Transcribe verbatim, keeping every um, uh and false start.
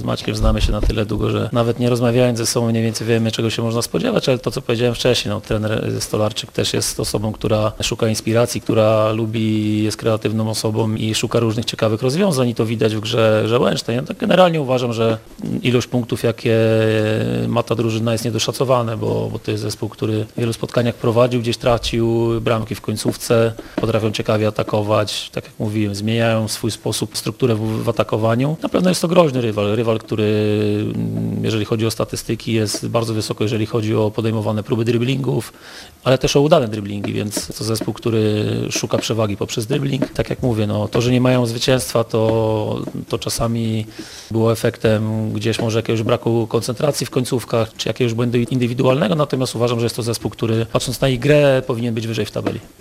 Maćkiem znamy się na tyle długo, że nawet nie rozmawiając ze sobą mniej więcej wiemy, czego się można spodziewać, ale to, co powiedziałem wcześniej, no, trener Stolarczyk też jest osobą, która szuka inspiracji, która lubi, jest kreatywną osobą i szuka różnych ciekawych rozwiązań i to widać w grze, że Łęczna. Ja tak generalnie uważam, że ilość punktów, jakie ma ta drużyna, jest niedoszacowane, bo, bo to jest zespół, który w wielu spotkaniach prowadził, gdzieś tracił bramki w końcówce, potrafią ciekawie atakować, tak jak mówiłem, zmieniają swój sposób, strukturę w, w atakowaniu. Na pewno jest to groźny rywal, rywal, który jeżeli chodzi o statystyki jest bardzo wysoko, jeżeli chodzi o podejmowane próby driblingów, ale też o udane driblingi, więc to zespół, który szuka przewagi poprzez dribbling. Tak jak mówię, no, to, że nie mają zwycięstwa, to, to czasami było efektem gdzieś może jakiegoś braku koncentracji w końcówkach, czy jakiegoś błędu indywidualnego, natomiast uważam, że jest to zespół, który patrząc na ich grę powinien być wyżej w tabeli.